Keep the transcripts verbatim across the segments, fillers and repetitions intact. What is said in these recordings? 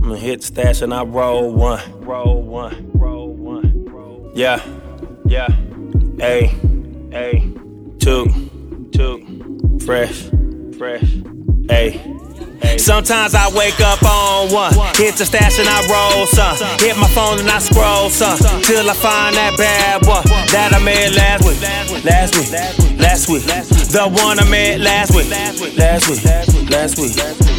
I'ma hit the stash and I roll one. Roll one. Roll one. Roll one. Yeah. Yeah. A. A. Two. Two. Fresh. Fresh. A. Sometimes I wake up on one, hit the stash and I roll some, hit my phone and I scroll some, till I find that bad one that I met last week, last week, last week, the one I met last week, last week, last week.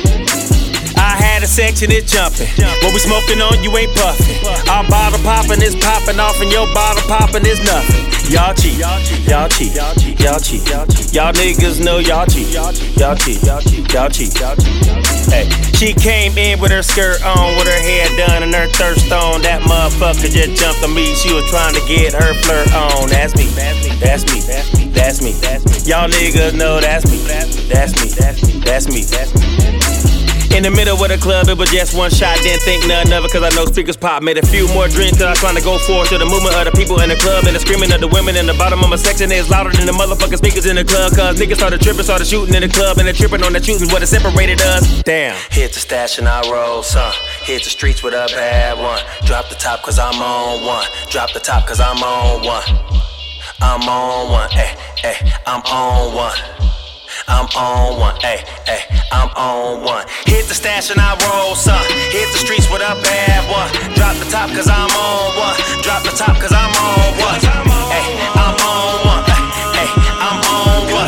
I had a section, it's jumping. What we smoking on, you ain't puffing. Our bottle popping is popping off, and your bottle popping is nothing. Y'all cheat, y'all cheat, y'all cheat, y'all cheat. Y'all niggas know y'all cheat, y'all cheat, y'all cheat. Hey, she came in with her skirt on, with her hair done and her thirst on. That motherfucker just jumped on me. She was trying to get her flirt on. That's me, that's me, that's me, that's me. Y'all niggas know that's me, that's me, that's me, that's me. In the middle of the club, it was just one shot, didn't think nothing of it, cause I know speakers pop. Made a few more drinks, cause I was trying to go forward to the movement of the people in the club. And the screaming of the women in the bottom of my section is louder than the motherfucking speakers in the club. Cause niggas started tripping, started shooting in the club, and they tripping on the shooting, what it separated us. Damn. Hit the stash and I roll some, hit the streets with a bad one. Drop the top cause I'm on one, drop the top cause I'm on one. I'm on one, eh, eh, I'm on one. I'm on one, ayy, ayy, I'm on one. Hit the stash and I roll some, hit the streets with a bad one. Drop the top cause I'm on one, drop the top cause I'm on one. Ayy, I'm on one, ayy, I'm on one.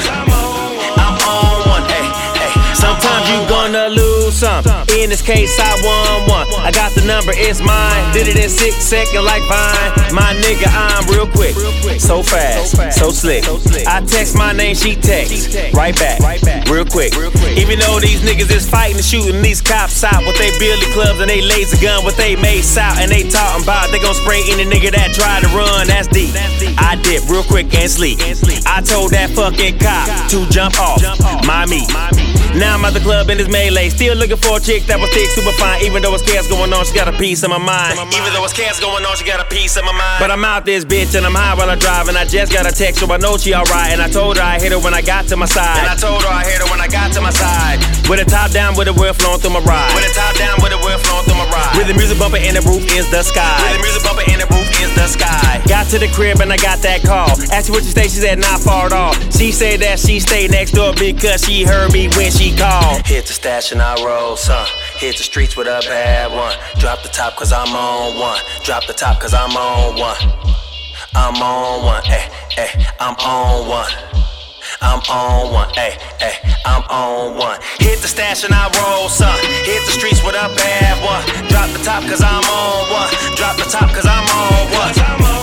I'm on one, ayy, ayy. Sometimes you gonna lose some, in this case I won one. I got the number, it's mine, did it in six seconds like Vine. My nigga, I'm real quick, so fast, so slick. I text my name, she text, right back, real quick. Even though these niggas is fighting and shooting these cops out with they billy clubs and they laser gun with they mace out, and they talking about they gon' spray any nigga that try to run, that's deep. I dip real quick and sleep. I told that fucking cop to jump off my meat. Now I'm at the club in this melee, still looking for a chick that was thick, super fine. Even though it's chaos going on, she got a piece of my mind. Even though it's chaos going on, she got a piece of my mind. But I'm out this bitch and I'm high while I drive, and I just got a text, so I know she alright. And I told her I hit her when I got to my side. And I told her I hit her when I got to my side. With a top down, with a wheel flowing through my ride. With a top down, with a wheel flowing through my ride. With the music bumping and the roof is the sky. With the music bumping and the roof is the sky. Got to the crib and I got that call. Asked her where she stay, she said not far at all. She said that she stayed next door because she heard me when she called. Hit the stash and I roll some, hit the streets with a bad one. Drop the top cause I'm on one, drop the top cause I'm on one. I'm on one, ayy, ayy, I'm on one. I'm on one, ayy, ayy, I'm on one. Hit the stash and I roll some, hit the streets with a bad one. Drop the top cause I'm on one, drop the top cause I'm on one.